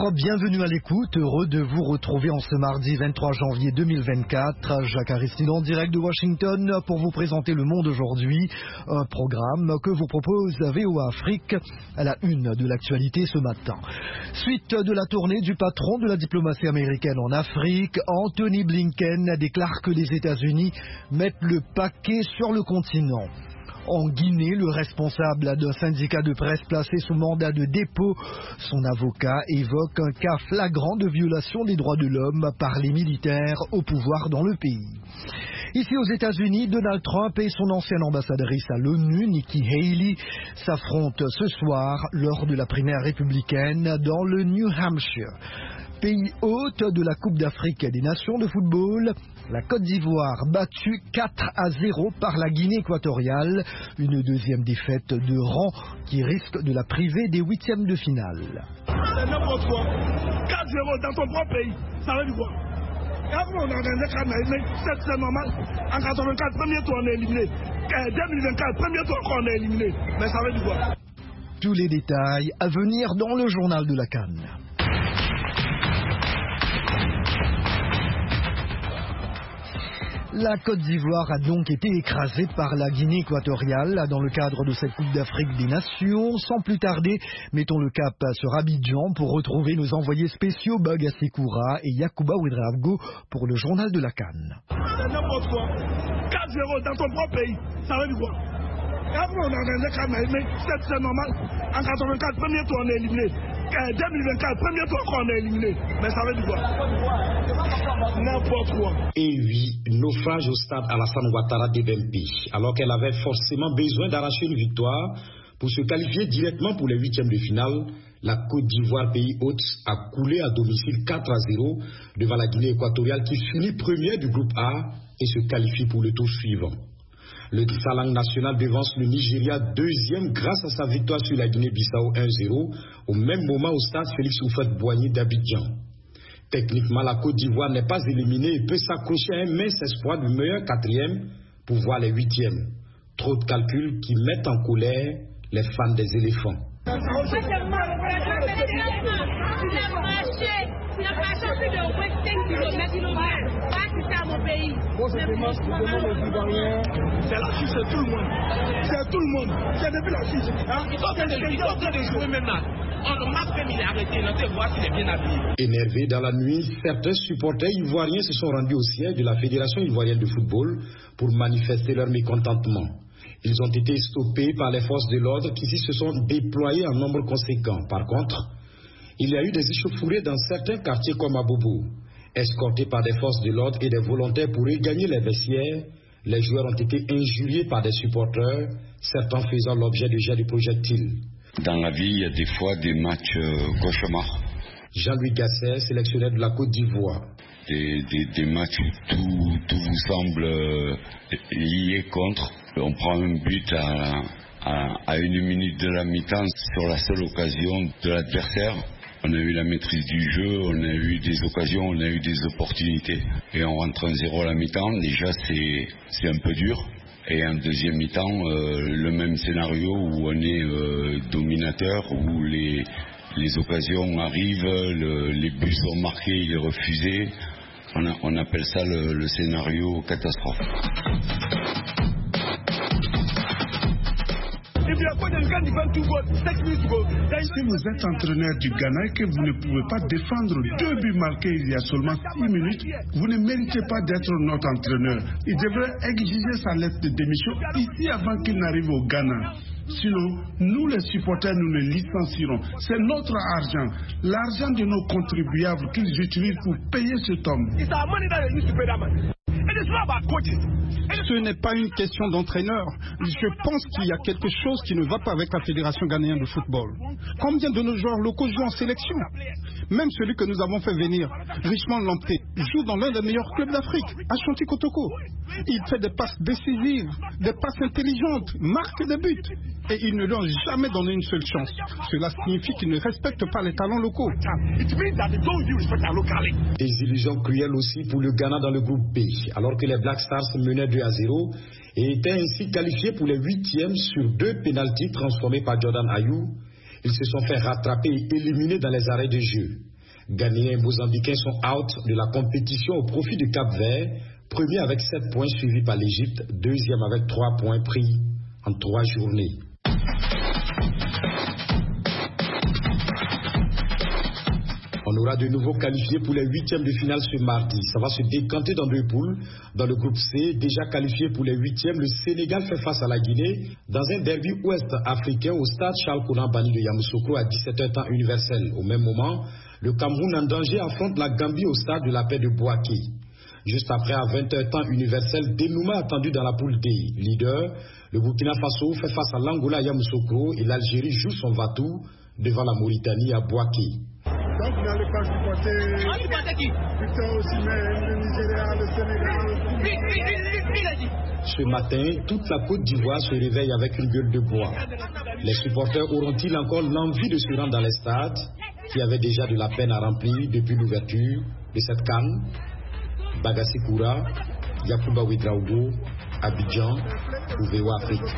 bienvenue à l'écoute, heureux de vous retrouver en ce mardi 23 janvier 2024. Jacques Aristide en direct de Washington pour vous présenter Le Monde aujourd'hui, un programme que vous propose VOA Afrique à la une de l'actualité ce matin. Suite de la tournée du patron de la diplomatie américaine en Afrique, Anthony Blinken déclare que les États-Unis mettent le paquet sur le continent. En Guinée, le responsable d'un syndicat de presse placé sous mandat de dépôt, son avocat évoque un cas flagrant de violation des droits de l'homme par les militaires au pouvoir dans le pays. Ici aux États-Unis, Donald Trump et son ancienne ambassadrice à l'ONU, Nikki Haley, s'affrontent ce soir lors de la primaire républicaine dans le New Hampshire. Pays hôte de la Coupe d'Afrique des Nations de football, la Côte d'Ivoire battue 4-0 par la Guinée équatoriale, une deuxième défaite de rang qui risque de la priver des huitièmes de finale. C'est n'importe quoi. 4-0 dans ton propre pays, ça veut dire quoi? Après, on a organisé mais c'est normal. En 84, premier tour, on est éliminé. 2024, premier tour, on est éliminé. Mais ça veut dire quoi? Tous les détails à venir dans le journal de la CAN. La Côte d'Ivoire a donc été écrasée par la Guinée équatoriale dans le cadre de cette Coupe d'Afrique des Nations. Sans plus tarder, mettons le cap sur Abidjan pour retrouver nos envoyés spéciaux Baga Sekoura et Yacouba Ouedraogo pour le journal de la CAN. C'est n'importe quoi. 4-0 dans ton propre pays, ça veut dire quoi? Après, on a organisé mais c'est normal. En 84, premier tour, on est éliminé. 2024, premier tour, on est éliminé. Mais ça veut dire quoi? N'importe quoi. Et oui, naufrage au stade Alassane Ouattara d'Ebembe, alors qu'elle avait forcément besoin d'arracher une victoire pour se qualifier directement pour les huitièmes de finale. La Côte d'Ivoire, pays hôte, a coulé à domicile 4-0 devant la Guinée équatoriale qui finit première du groupe A et se qualifie pour le tour suivant. Le Salang national devance le Nigeria deuxième grâce à sa victoire sur la Guinée-Bissau 1-0 au même moment au stade Félix Houphouët-Boigny d'Abidjan. Techniquement, la Côte d'Ivoire n'est pas éliminée et peut s'accrocher à un mince espoir du meilleur quatrième pour voir les huitièmes. Trop de calculs qui mettent en colère les fans des éléphants. C'est la Suisse, c'est tout le monde. C'est tout le monde. C'est depuis la Suisse. Ils sont en train de jouer maintenant. On marque comme il est arrêté. On sait voir s'il est bien habillé. Énervés dans la nuit, certains supporters ivoiriens se sont rendus au siège de la Fédération ivoirienne de football pour manifester leur mécontentement. Ils ont été stoppés par les forces de l'ordre qui se sont déployées en nombre conséquent. Par contre, il y a eu des échauffourées dans certains quartiers comme à Bobo. Escortés par des forces de l'ordre et des volontaires pour regagner les vestiaires, les joueurs ont été injuriés par des supporters, certains faisant l'objet de jets de projectiles. Dans la vie, il y a des fois des matchs cauchemars. Jean-Louis Gasset, sélectionneur de la Côte d'Ivoire. Des matchs où tout vous semble lié contre. On prend un but à 1 minute de la mi-temps sur la seule occasion de l'adversaire. On a eu la maîtrise du jeu, on a eu des occasions, on a eu des opportunités. Et on rentre 1-0 à la mi-temps, déjà c'est un peu dur. Et en deuxième mi-temps, le même scénario où on est dominateur, où les occasions arrivent, les buts sont marqués, il est refusé. On appelle ça le scénario catastrophe. Si vous êtes entraîneur du Ghana et que vous ne pouvez pas défendre 2 buts marqués il y a seulement 6 minutes, vous ne méritez pas d'être notre entraîneur. Il devrait exiger sa lettre de démission ici avant qu'il n'arrive au Ghana. Sinon, nous les supporters, nous le licencierons. C'est notre argent, l'argent de nos contribuables qu'ils utilisent pour payer cet homme. Ce n'est pas une question d'entraîneur. Je pense qu'il y a quelque chose qui ne va pas avec la Fédération ghanéenne de football. Combien de nos joueurs locaux jouent en sélection? Même celui que nous avons fait venir, Richmond Lamptey, joue dans l'un des meilleurs clubs d'Afrique, Ashanti Kotoko. Il fait des passes décisives, des passes intelligentes, marque des buts. Et ils ne lui ont jamais donné une seule chance. Cela signifie qu'ils ne respectent pas les talents locaux. Des illusions cruelles aussi pour le Ghana dans le groupe B, alors que les Black Stars menaient 2-0 et étaient ainsi qualifiés pour les huitièmes sur 2 pénaltys transformés par Jordan Ayew. Ils se sont fait rattraper et éliminer dans les arrêts de jeu. Ghanéens et Mozambicains sont out de la compétition au profit du Cap-Vert, premier avec 7 points suivi par l'Égypte, deuxième avec 3 points pris en 3 journées. On aura de nouveau qualifié pour les 8e de finale ce mardi. Ça va se décanter dans 2 poules. Dans le groupe C, déjà qualifié pour les 8e, le Sénégal fait face à la Guinée dans un derby ouest-africain au stade Charles Konan Banni de Yamoussoukro à 17h temps universel. Au même moment, le Cameroun en danger affronte la Gambie au stade de la paix de Bouaké. Juste après, à 20h temps universel, dénouement attendu dans la poule D. Leader, le Burkina Faso fait face à l'Angola à Yamoussoukro et l'Algérie joue son va-tout devant la Mauritanie à Bouaké. Donc vous n'allez pas supporter Victor Osimhen, le Nigeria, le Sénégal. Ce matin, toute la Côte d'Ivoire se réveille avec une gueule de bois. Les supporters auront-ils encore l'envie de se rendre dans les stades qui avaient déjà de la peine à remplir depuis l'ouverture de cette CAN? Bagassi Koura, Yacouba Ouedraogo, Abidjan, VOA Afrique.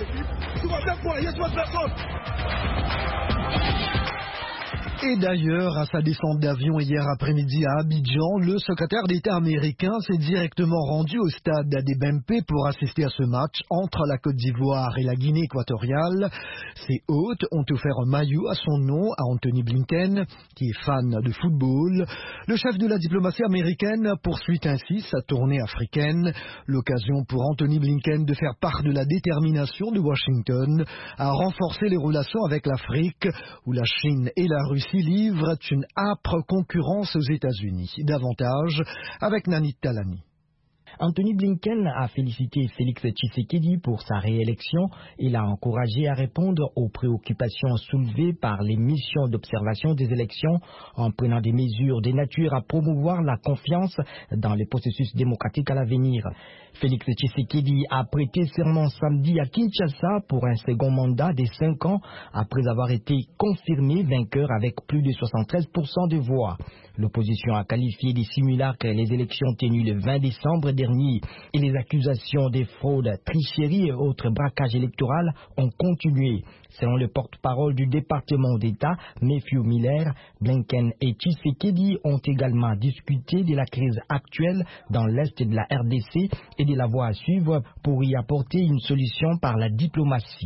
Et d'ailleurs, à sa descente d'avion hier après-midi à Abidjan, le secrétaire d'État américain s'est directement rendu au stade d'Adebempe pour assister à ce match entre la Côte d'Ivoire et la Guinée équatoriale. Ses hôtes ont offert un maillot à son nom à Anthony Blinken, qui est fan de football. Le chef de la diplomatie américaine poursuit ainsi sa tournée africaine. L'occasion pour Anthony Blinken de faire part de la détermination de Washington à renforcer les relations avec l'Afrique, où la Chine et la Russie livrent une âpre concurrence aux États-Unis. Davantage avec Nanit Talani. Anthony Blinken a félicité Félix Tshisekedi pour sa réélection et l'a encouragé à répondre aux préoccupations soulevées par les missions d'observation des élections en prenant des mesures de nature à promouvoir la confiance dans les processus démocratiques à l'avenir. Félix Tshisekedi a prêté serment samedi à Kinshasa pour un second mandat de 5 ans après avoir été confirmé vainqueur avec plus de 73% de voix. L'opposition a qualifié de simulacres les élections tenues le 20 décembre dernier et les accusations de fraude, tricherie et autres braquages électoraux ont continué. Selon le porte-parole du département d'État, Matthew Miller, Blinken et Tshisekedi ont également discuté de la crise actuelle dans l'est de la RDC et de la voie à suivre pour y apporter une solution par la diplomatie.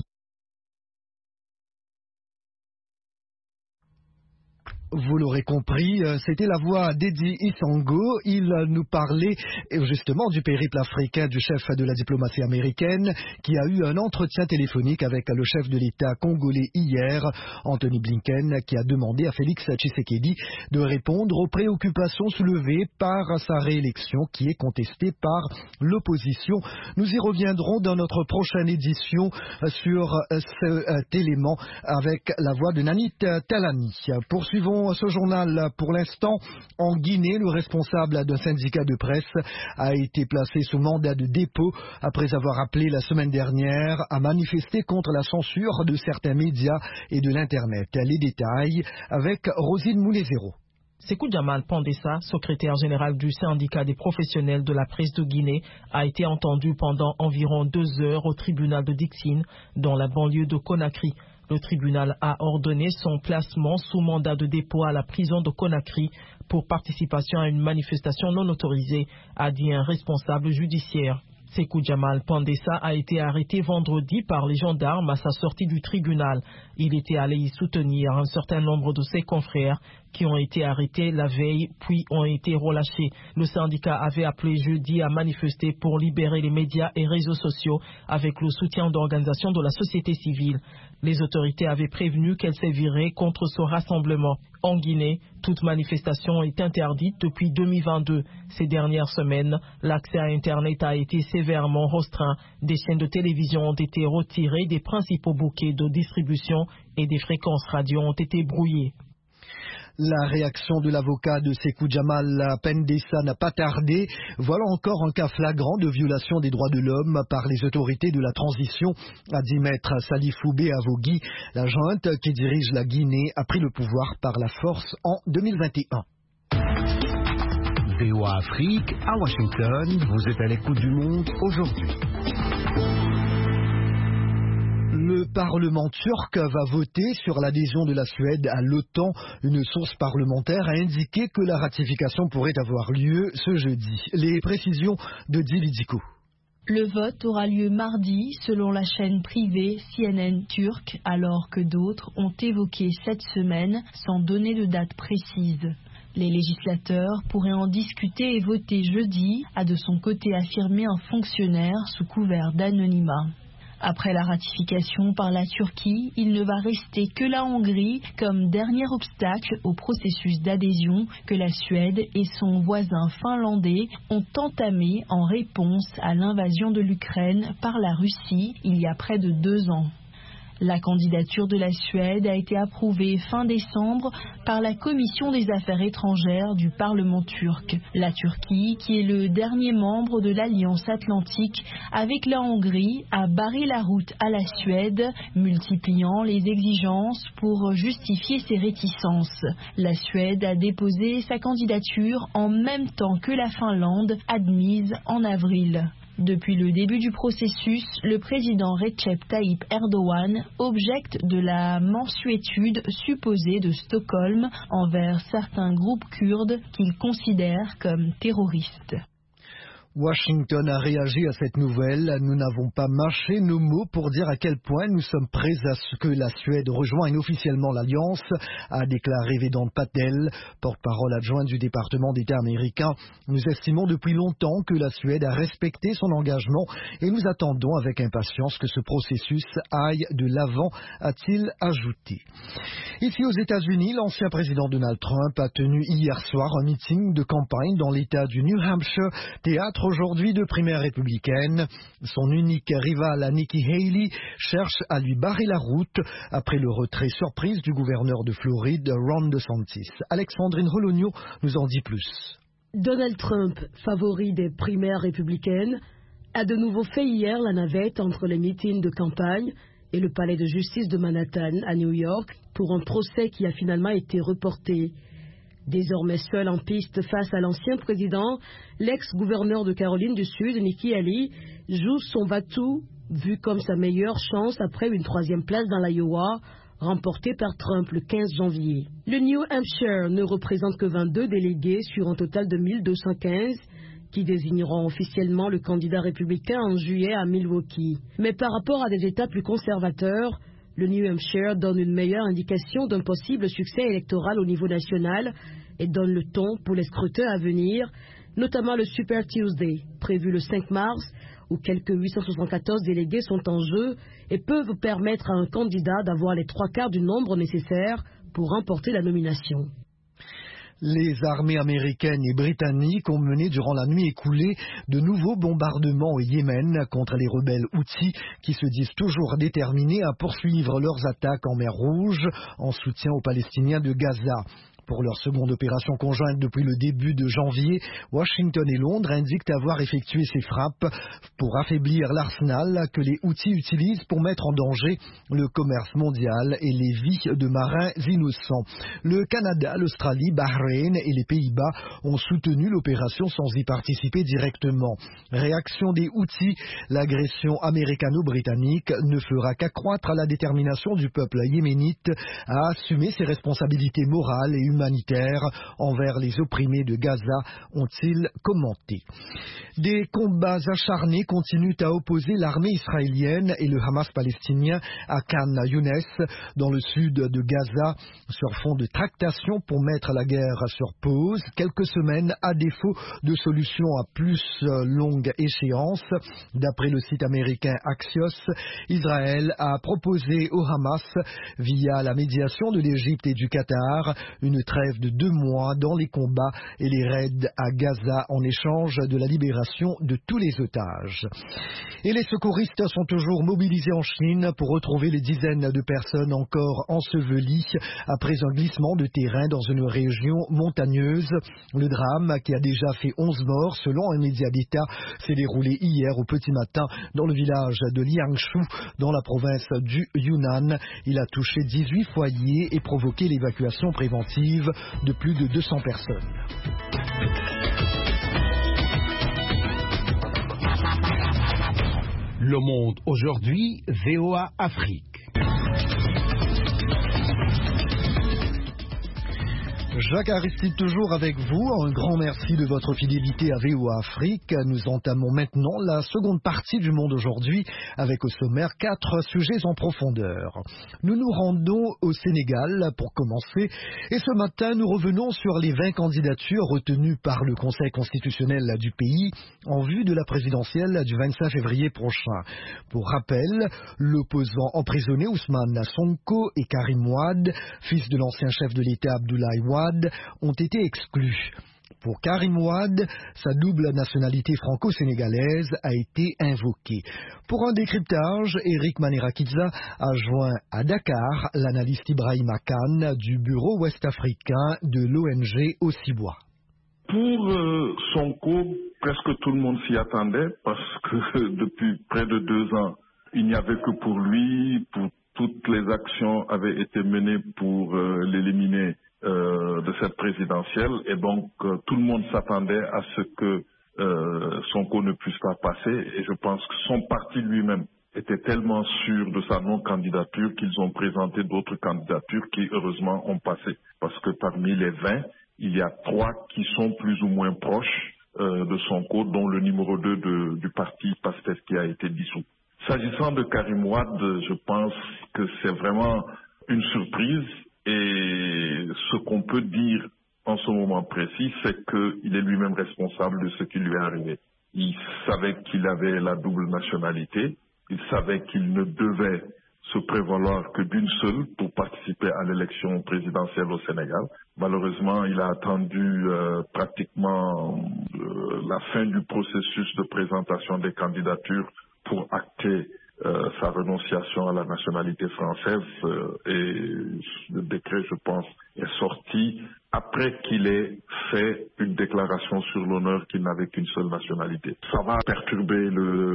Vous l'aurez compris, c'était la voix d'Eddie Isango. Il nous parlait justement du périple africain du chef de la diplomatie américaine qui a eu un entretien téléphonique avec le chef de l'État congolais hier, Anthony Blinken, qui a demandé à Félix Tshisekedi de répondre aux préoccupations soulevées par sa réélection qui est contestée par l'opposition. Nous y reviendrons dans notre prochaine édition sur cet élément avec la voix de Nanit Talani. Poursuivons ce journal. Pour l'instant, en Guinée, le responsable d'un syndicat de presse a été placé sous mandat de dépôt après avoir appelé la semaine dernière à manifester contre la censure de certains médias et de l'Internet. Les détails avec Rosine Moulezero. Sékou Jamal Pandessa, secrétaire général du syndicat des professionnels de la presse de Guinée, a été entendu pendant environ 2 heures au tribunal de Dixine, dans la banlieue de Conakry. Le tribunal a ordonné son placement sous mandat de dépôt à la prison de Conakry pour participation à une manifestation non autorisée, a dit un responsable judiciaire. Sékou Jamal Pandessa a été arrêté vendredi par les gendarmes à sa sortie du tribunal. Il était allé y soutenir un certain nombre de ses confrères qui ont été arrêtés la veille puis ont été relâchés. Le syndicat avait appelé jeudi à manifester pour libérer les médias et réseaux sociaux avec le soutien d'organisations de la société civile. Les autorités avaient prévenu qu'elles séviraient contre ce rassemblement. En Guinée, toute manifestation est interdite depuis 2022. Ces dernières semaines, l'accès à Internet a été sévèrement restreint. Des chaînes de télévision ont été retirées des principaux bouquets de distribution et des fréquences radio ont été brouillées. La réaction de l'avocat de Sékou Jamal Pandessa n'a pas tardé. Voilà encore un cas flagrant de violation des droits de l'homme par les autorités de la transition, a dit maître Salifou Béavogui. La junte qui dirige la Guinée a pris le pouvoir par la force en 2021. VOA Afrique, à Washington, vous êtes à l'écoute du monde aujourd'hui. Le Parlement turc va voter sur l'adhésion de la Suède à l'OTAN. Une source parlementaire a indiqué que la ratification pourrait avoir lieu ce jeudi. Les précisions de Dilidiko. Le vote aura lieu mardi, selon la chaîne privée CNN turque, alors que d'autres ont évoqué cette semaine sans donner de date précise. Les législateurs pourraient en discuter et voter jeudi, a de son côté affirmé un fonctionnaire sous couvert d'anonymat. Après la ratification par la Turquie, il ne va rester que la Hongrie comme dernier obstacle au processus d'adhésion que la Suède et son voisin finlandais ont entamé en réponse à l'invasion de l'Ukraine par la Russie il y a près de 2 ans. La candidature de la Suède a été approuvée fin décembre par la Commission des Affaires étrangères du Parlement turc. La Turquie, qui est le dernier membre de l'Alliance Atlantique avec la Hongrie, a barré la route à la Suède, multipliant les exigences pour justifier ses réticences. La Suède a déposé sa candidature en même temps que la Finlande, admise en avril. Depuis le début du processus, le président Recep Tayyip Erdogan objecte de la mansuétude supposée de Stockholm envers certains groupes kurdes qu'il considère comme terroristes. Washington a réagi à cette nouvelle. Nous n'avons pas mâché nos mots pour dire à quel point nous sommes prêts à ce que la Suède rejoigne officiellement l'Alliance, a déclaré Vedant Patel, porte-parole adjoint du département d'État américain. Nous estimons depuis longtemps que la Suède a respecté son engagement et nous attendons avec impatience que ce processus aille de l'avant, a-t-il ajouté. Ici aux États-Unis, l'ancien président Donald Trump a tenu hier soir un meeting de campagne dans l'État du New Hampshire, théâtre aujourd'hui de primaire républicaine. Son unique rivale, Nikki Haley, cherche à lui barrer la route après le retrait surprise du gouverneur de Floride, Ron DeSantis. Alexandrine Rologno nous en dit plus. Donald Trump, favori des primaires républicaines, a de nouveau fait hier la navette entre les meetings de campagne et le palais de justice de Manhattan à New York pour un procès qui a finalement été reporté. Désormais seul en piste face à l'ancien président, l'ex-gouverneur de Caroline du Sud, Nikki Haley, joue son va-tout, vu comme sa meilleure chance après une 3e place dans l'Iowa, remportée par Trump le 15 janvier. Le New Hampshire ne représente que 22 délégués sur un total de 1215, qui désigneront officiellement le candidat républicain en juillet à Milwaukee. Mais par rapport à des États plus conservateurs, le New Hampshire donne une meilleure indication d'un possible succès électoral au niveau national et donne le ton pour les scrutins à venir, notamment le Super Tuesday, prévu le 5 mars, où quelques 874 délégués sont en jeu et peuvent permettre à un candidat d'avoir les 3/4 du nombre nécessaire pour remporter la nomination. Les armées américaines et britanniques ont mené durant la nuit écoulée de nouveaux bombardements au Yémen contre les rebelles Houthis qui se disent toujours déterminés à poursuivre leurs attaques en mer Rouge en soutien aux Palestiniens de Gaza. Pour leur seconde opération conjointe depuis le début de janvier, Washington et Londres indiquent avoir effectué ces frappes pour affaiblir l'arsenal que les Houthis utilisent pour mettre en danger le commerce mondial et les vies de marins innocents. Le Canada, l'Australie, Bahreïn et les Pays-Bas ont soutenu l'opération sans y participer directement. Réaction des Houthis, l'agression américano-britannique ne fera qu'accroître la détermination du peuple yéménite à assumer ses responsabilités morales et humanitaire envers les opprimés de Gaza, ont-ils commenté. Des combats acharnés continuent à opposer l'armée israélienne et le Hamas palestinien à Khan Younes, dans le sud de Gaza, sur fond de tractation pour mettre la guerre sur pause, quelques semaines à défaut de solutions à plus longue échéance. D'après le site américain Axios, Israël a proposé au Hamas, via la médiation de l'Égypte et du Qatar, une trêve de 2 mois dans les combats et les raids à Gaza en échange de la libération de tous les otages. Et les secouristes sont toujours mobilisés en Chine pour retrouver les dizaines de personnes encore ensevelies après un glissement de terrain dans une région montagneuse. Le drame, qui a déjà fait 11 morts selon un média d'État, s'est déroulé hier au petit matin dans le village de Liangshu, dans la province du Yunnan. Il a touché 18 foyers et provoqué l'évacuation préventive de plus de 200 personnes. Le Monde aujourd'hui, VOA Afrique. Jacques Aristide toujours avec vous. Un grand merci de votre fidélité à VOA Afrique. Nous entamons maintenant la seconde partie du Monde aujourd'hui avec au sommaire 4 sujets en profondeur. Nous nous rendons au Sénégal pour commencer et ce matin nous revenons sur les 20 candidatures retenues par le Conseil constitutionnel du pays en vue de la présidentielle du 25 février prochain. Pour rappel, l'opposant emprisonné Ousmane Sonko et Karim Wade, fils de l'ancien chef de l'État Abdoulaye Wade, ont été exclus. Pour Karim Wade, sa double nationalité franco-sénégalaise a été invoquée. Pour un décryptage, Eric Manirakiza a joint à Dakar l'analyste Ibrahima Kane du bureau ouest-africain de l'ONG Osiwa. Pour Sonko, presque tout le monde s'y attendait parce que depuis près de 2 ans, il n'y avait que pour lui, toutes les actions avaient été menées pour l'éliminer de cette présidentielle et donc tout le monde s'attendait à ce que Sonko ne puisse pas passer et je pense que son parti lui-même était tellement sûr de sa non-candidature qu'ils ont présenté d'autres candidatures qui heureusement ont passé parce que parmi les 20, il y a 3 qui sont plus ou moins proches de Sonko dont le numéro 2 du parti PASTEF qui a été dissous. S'agissant de Karim Wade, je pense que c'est vraiment une surprise. Et ce qu'on peut dire en ce moment précis, c'est qu'il est lui-même responsable de ce qui lui est arrivé. Il savait qu'il avait la double nationalité, il savait qu'il ne devait se prévaloir que d'une seule pour participer à l'élection présidentielle au Sénégal. Malheureusement, il a attendu pratiquement la fin du processus de présentation des candidatures pour acter sa renonciation à la nationalité française et le décret, je pense, est sorti après qu'il ait fait une déclaration sur l'honneur qu'il n'avait qu'une seule nationalité. Ça va perturber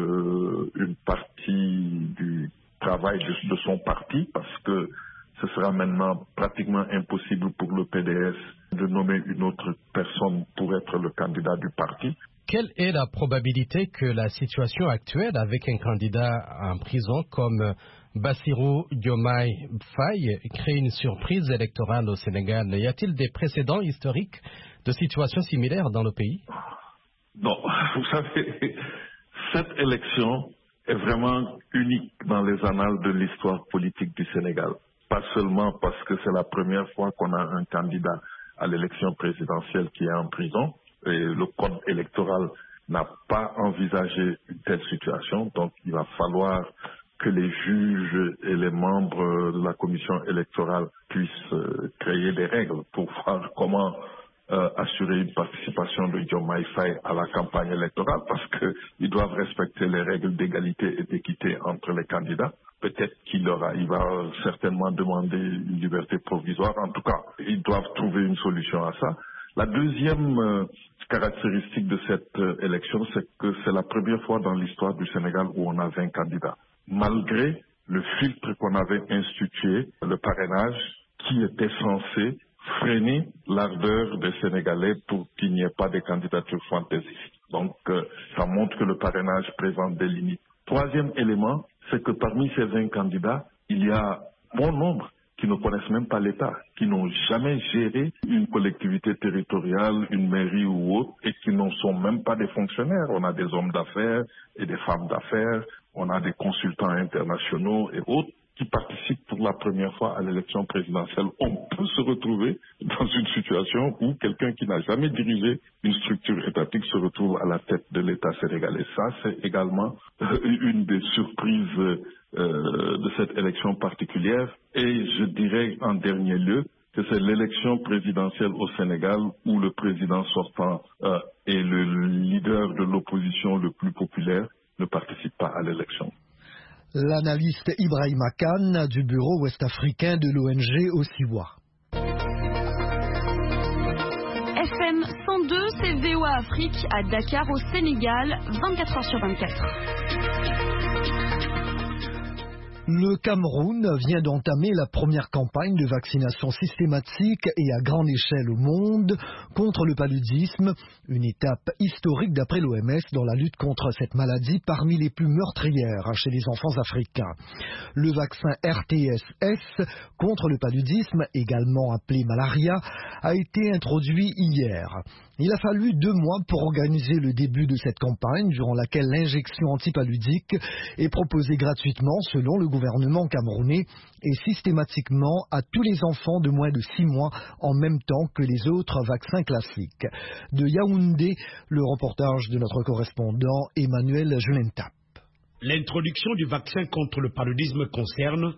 une partie du travail de son parti parce que ce sera maintenant pratiquement impossible pour le PDS de nommer une autre personne pour être le candidat du parti. Quelle est la probabilité que la situation actuelle avec un candidat en prison comme Bassirou Diomaye Faye crée une surprise électorale au Sénégal? Y a-t-il des précédents historiques de situations similaires dans le pays? Non, vous savez, cette élection est vraiment unique dans les annales de l'histoire politique du Sénégal. Pas seulement parce que c'est la première fois qu'on a un candidat à l'élection présidentielle qui est en prison, et le code électoral n'a pas envisagé une telle situation, donc il va falloir que les juges et les membres de la commission électorale puissent créer des règles pour voir comment assurer une participation de Diomaye Faye à la campagne électorale, parce qu'ils doivent respecter les règles d'égalité et d'équité entre les candidats. Peut-être il va certainement demander une liberté provisoire. En tout cas, ils doivent trouver une solution à ça. La deuxième caractéristique de cette élection, c'est que c'est la première fois dans l'histoire du Sénégal où on a 20 candidats. Malgré le filtre qu'on avait institué, le parrainage, qui était censé freiner l'ardeur des Sénégalais pour qu'il n'y ait pas de candidatures fantaisistes. Donc, ça montre que le parrainage présente des limites. Troisième élément, c'est que parmi ces 20 candidats, il y a bon nombre qui ne connaissent même pas l'État, qui n'ont jamais géré une collectivité territoriale, une mairie ou autre, et qui n'en sont même pas des fonctionnaires. On a des hommes d'affaires et des femmes d'affaires, on a des consultants internationaux et autres qui participent pour la première fois à l'élection présidentielle. On peut se retrouver dans une situation où quelqu'un qui n'a jamais dirigé une structure étatique se retrouve à la tête de l'État sénégalais. Ça, c'est également une des surprises de cette élection particulière. Et je dirais en dernier lieu que c'est l'élection présidentielle au Sénégal où le président sortant et le leader de l'opposition le plus populaire ne participent pas à l'élection. L'analyste Ibrahima Kane du bureau ouest-africain de l'ONG Osiwa. FM 102, c'est VOA Afrique à Dakar au Sénégal, 24h sur 24. Le Cameroun vient d'entamer la première campagne de vaccination systématique et à grande échelle au monde contre le paludisme, une étape historique d'après l'OMS dans la lutte contre cette maladie parmi les plus meurtrières chez les enfants africains. Le vaccin RTS-S contre le paludisme, également appelé malaria, a été introduit hier. Il a fallu 2 mois pour organiser le début de cette campagne, durant laquelle l'injection antipaludique est proposée gratuitement selon le gouvernement camerounais et systématiquement à tous les enfants de moins de 6 mois en même temps que les autres vaccins classiques. De Yaoundé, le reportage de notre correspondant Emmanuel Julentap. L'introduction du vaccin contre le paludisme concerne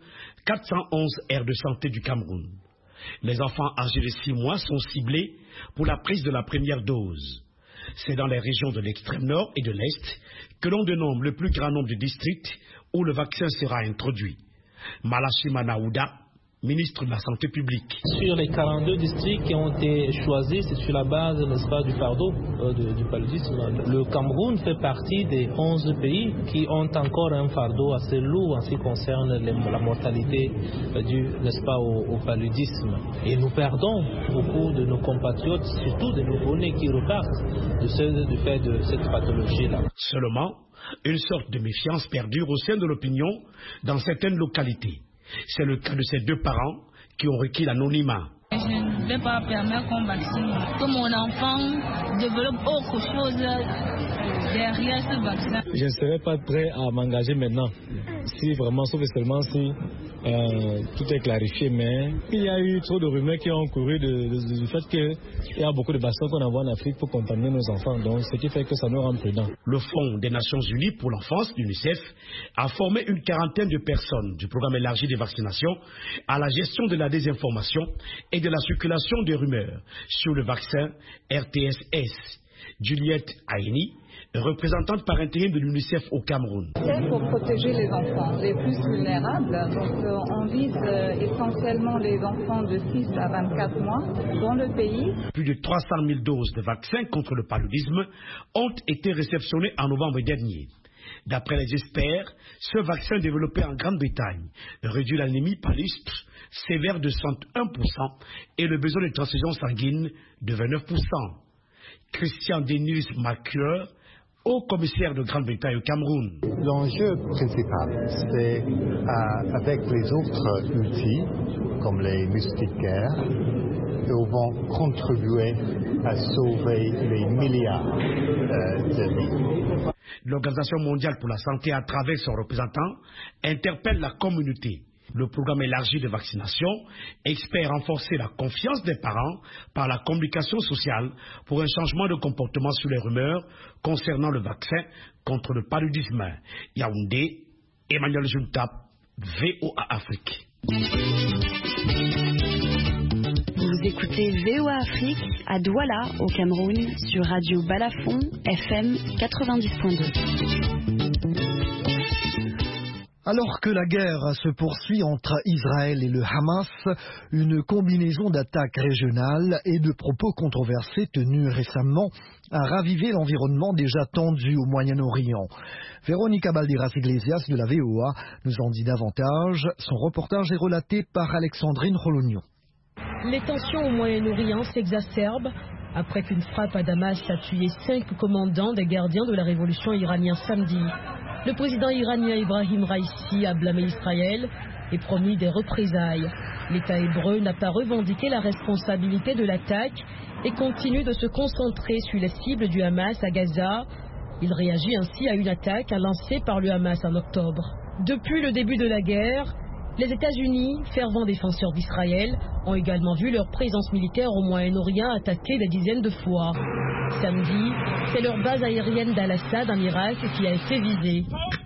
411 aires de santé du Cameroun. Les enfants âgés de 6 mois sont ciblés pour la prise de la première dose. C'est dans les régions de l'extrême nord et de l'est que l'on dénombre le plus grand nombre de districts où le vaccin sera introduit. Malachima Naouda, ministre de la Santé publique. Sur les 42 districts qui ont été choisis, c'est sur la base, n'est-ce pas, du fardeau du paludisme. Le Cameroun fait partie des 11 pays qui ont encore un fardeau assez lourd en ce qui concerne la mortalité due, n'est-ce pas, au paludisme. Et nous perdons beaucoup de nos compatriotes, surtout des nouveau-nés qui repartent du fait de cette pathologie-là. Seulement, une sorte de méfiance perdure au sein de l'opinion dans certaines localités. C'est le cas de ces 2 parents qui ont requis l'anonymat. Je ne vais pas permettre qu'on vaccine, que mon enfant développe autre chose derrière ce vaccin. Je ne serais pas prêt à m'engager maintenant, si vraiment, sauf seulement si tout est clarifié, mais il y a eu trop de rumeurs qui ont couru du fait qu'il y a beaucoup de vaccins qu'on envoie en Afrique pour contaminer nos enfants, donc ce qui fait que ça nous rend prudents. Le Fonds des Nations Unies pour l'enfance, l'UNICEF, a formé une quarantaine de personnes du programme élargi de vaccination à la gestion de la désinformation et de la circulation des rumeurs sur le vaccin RTS-S. Juliette Aini, représentante par intérim de l'UNICEF au Cameroun. C'est pour protéger les enfants les plus vulnérables. Donc on vise essentiellement les enfants de 6 à 24 mois dans le pays. Plus de 300 000 doses de vaccins contre le paludisme ont été réceptionnées en novembre dernier. D'après les experts, ce vaccin développé en Grande-Bretagne réduit l'anémie palustre sévère de 61% et le besoin de transfusion sanguine de 29%. Christian Denis Macleur, haut commissaire de Grande-Bretagne au Cameroun. L'enjeu principal, c'est avec les autres outils, comme les moustiquaires, ils vont contribuer à sauver les milliards de vies. L'Organisation mondiale pour la santé, à travers son représentant, interpelle la communauté. Le programme élargi de vaccination espère renforcer la confiance des parents par la communication sociale pour un changement de comportement sur les rumeurs concernant le vaccin contre le paludisme. Yaoundé, Emmanuel Jultap, VOA Afrique. Vous écoutez VOA Afrique à Douala, au Cameroun, sur Radio Balafon, FM 90.2. Alors que la guerre se poursuit entre Israël et le Hamas, une combinaison d'attaques régionales et de propos controversés tenus récemment a ravivé l'environnement déjà tendu au Moyen-Orient. Véronica Balderas-Iglesias de la VOA nous en dit davantage. Son reportage est relaté par Alexandrine Rolognon. Les tensions au Moyen-Orient s'exacerbent après qu'une frappe à Damas a tué 5 commandants des gardiens de la révolution iranienne samedi. Le président iranien Ibrahim Raïssi a blâmé Israël et promis des représailles. L'État hébreu n'a pas revendiqué la responsabilité de l'attaque et continue de se concentrer sur les cibles du Hamas à Gaza. Il réagit ainsi à une attaque lancée par le Hamas en octobre. Depuis le début de la guerre, les États-Unis, fervents défenseurs d'Israël, ont également vu leur présence militaire au Moyen-Orient attaquée des dizaines de fois. Samedi, c'est leur base aérienne d'Al-Assad en Irak qui a été visée.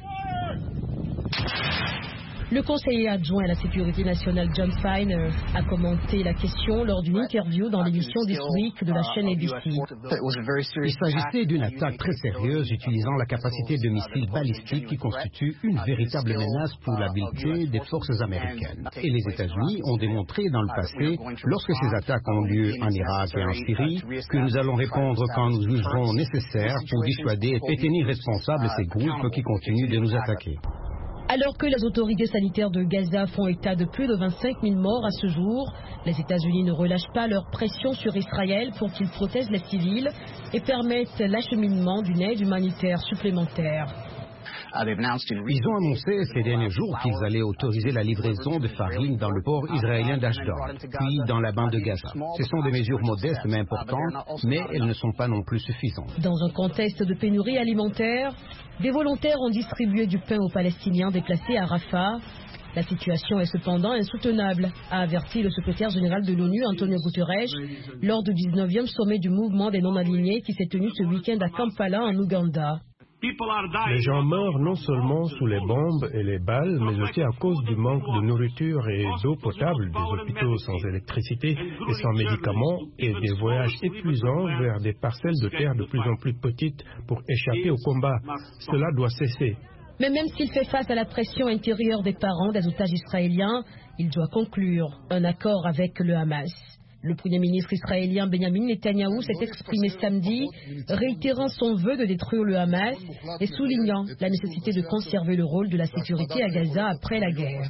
Le conseiller adjoint à la sécurité nationale John Feiner a commenté la question lors d'une interview dans l'émission This Week de la chaîne ABC. Il s'agissait d'une attaque très sérieuse utilisant la capacité de missiles balistiques qui constitue une véritable menace pour l'habileté des forces américaines. Et les États-Unis ont démontré dans le passé, lorsque ces attaques ont lieu en Irak et en Syrie, que nous allons répondre quand nous jugerons nécessaire pour dissuader et tenir responsables ces groupes qui continuent de nous attaquer. À Alors que les autorités sanitaires de Gaza font état de plus de 25 000 morts à ce jour, les États-Unis ne relâchent pas leur pression sur Israël pour qu'il protège les civils et permette l'acheminement d'une aide humanitaire supplémentaire. Ils ont annoncé ces derniers jours qu'ils allaient autoriser la livraison de farine dans le port israélien d'Ashdod, puis dans la bande de Gaza. Ce sont des mesures modestes mais importantes, mais elles ne sont pas non plus suffisantes. Dans un contexte de pénurie alimentaire, des volontaires ont distribué du pain aux Palestiniens déplacés à Rafah. La situation est cependant insoutenable, a averti le secrétaire général de l'ONU, Antonio Guterres, lors du 19e sommet du mouvement des non-alignés qui s'est tenu ce week-end à Kampala, en Ouganda. Les gens meurent non seulement sous les bombes et les balles, mais aussi à cause du manque de nourriture et d'eau potable, des hôpitaux sans électricité et sans médicaments, et des voyages épuisants vers des parcelles de terre de plus en plus petites pour échapper au combat. Cela doit cesser. Mais même s'il fait face à la pression intérieure des parents des otages israéliens, il doit conclure un accord avec le Hamas. Le Premier ministre israélien Benjamin Netanyahou s'est exprimé samedi, réitérant son vœu de détruire le Hamas et soulignant la nécessité de conserver le rôle de la sécurité à Gaza après la guerre.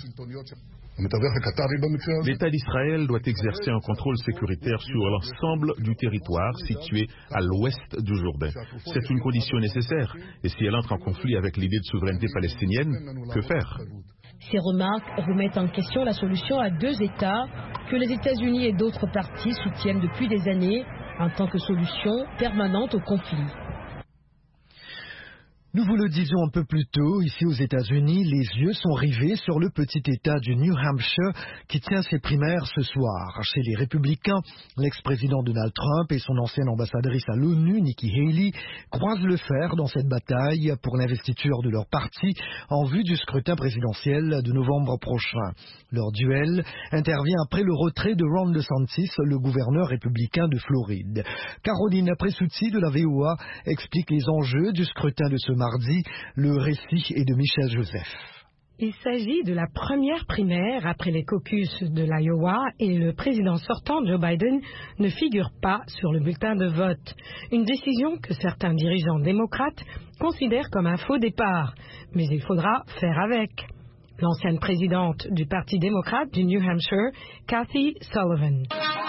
L'État d'Israël doit exercer un contrôle sécuritaire sur l'ensemble du territoire situé à l'ouest du Jourdain. C'est une condition nécessaire, et si elle entre en conflit avec l'idée de souveraineté palestinienne, que faire ? Ces remarques remettent en question la solution à deux États que les États-Unis et d'autres partis soutiennent depuis des années en tant que solution permanente au conflit. Nous vous le disions un peu plus tôt, ici aux États-Unis, les yeux sont rivés sur le petit État du New Hampshire qui tient ses primaires ce soir. Chez les Républicains, l'ex-président Donald Trump et son ancienne ambassadrice à l'ONU, Nikki Haley, croisent le fer dans cette bataille pour l'investiture de leur parti en vue du scrutin présidentiel de novembre prochain. Leur duel intervient après le retrait de Ron DeSantis, le gouverneur républicain de Floride. Caroline Presutti de la VOA explique les enjeux du scrutin de ce mardi. Le récit est de Michel Joseph. Il s'agit de la première primaire après les caucus de l'Iowa et le président sortant Joe Biden ne figure pas sur le bulletin de vote. Une décision que certains dirigeants démocrates considèrent comme un faux départ, mais il faudra faire avec. L'ancienne présidente du Parti démocrate du New Hampshire, Kathy Sullivan.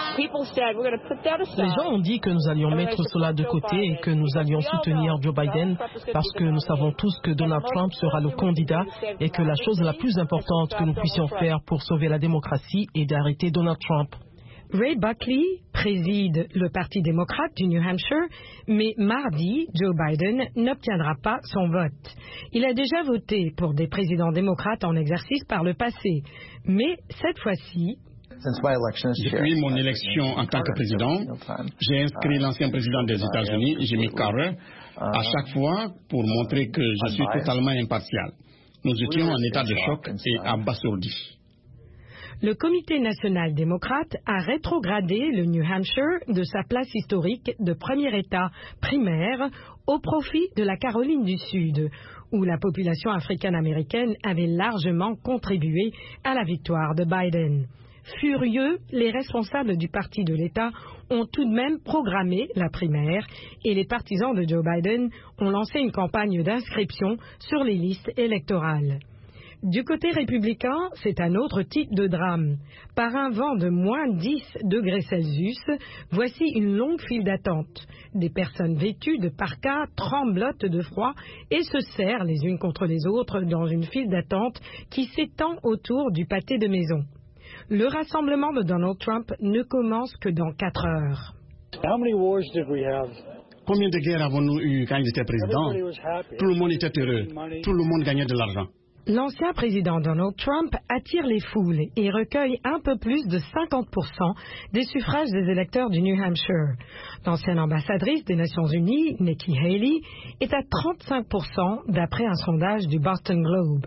Les gens ont dit que nous allions mettre cela de côté et que nous allions soutenir Joe Biden parce que nous savons tous que Donald Trump sera le candidat et que la chose la plus importante que nous puissions faire pour sauver la démocratie est d'arrêter Donald Trump. Ray Buckley préside le Parti démocrate du New Hampshire, mais mardi, Joe Biden n'obtiendra pas son vote. Il a déjà voté pour des présidents démocrates en exercice par le passé, mais cette fois-ci... Depuis mon élection en tant que président, j'ai inscrit l'ancien président des États-Unis, Jimmy Carter, à chaque fois pour montrer que je suis totalement impartial. Nous étions en état de choc et abasourdis. Le Comité national démocrate a rétrogradé le New Hampshire de sa place historique de premier État primaire au profit de la Caroline du Sud, où la population africaine-américaine avait largement contribué à la victoire de Biden. Furieux, les responsables du parti de l'État ont tout de même programmé la primaire et les partisans de Joe Biden ont lancé une campagne d'inscription sur les listes électorales. Du côté républicain, c'est un autre type de drame. Par un vent de moins 10 degrés Celsius, voici une longue file d'attente. Des personnes vêtues de parkas tremblotent de froid et se serrent les unes contre les autres dans une file d'attente qui s'étend autour du pâté de maison. Le rassemblement de Donald Trump ne commence que dans 4 heures. Combien de guerres avons-nous eu quand il était président? Tout le monde était heureux. Tout le monde gagnait de l'argent. L'ancien président Donald Trump attire les foules et recueille un peu plus de 50% des suffrages des électeurs du New Hampshire. L'ancienne ambassadrice des Nations Unies, Nikki Haley, est à 35% d'après un sondage du Boston Globe.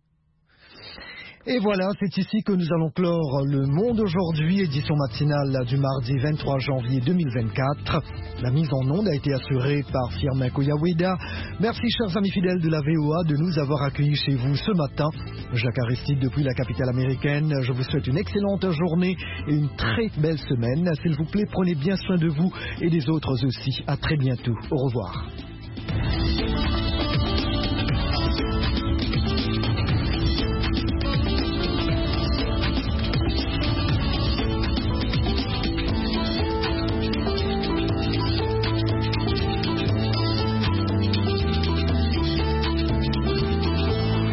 Et voilà, c'est ici que nous allons clore Le Monde aujourd'hui, édition matinale du mardi 23 janvier 2024. La mise en onde a été assurée par Firmin Koyaweda. Merci chers amis fidèles de la VOA de nous avoir accueillis chez vous ce matin. Jacques Aristide depuis la capitale américaine. Je vous souhaite une excellente journée et une très belle semaine. S'il vous plaît, prenez bien soin de vous et des autres aussi. À très bientôt. Au revoir.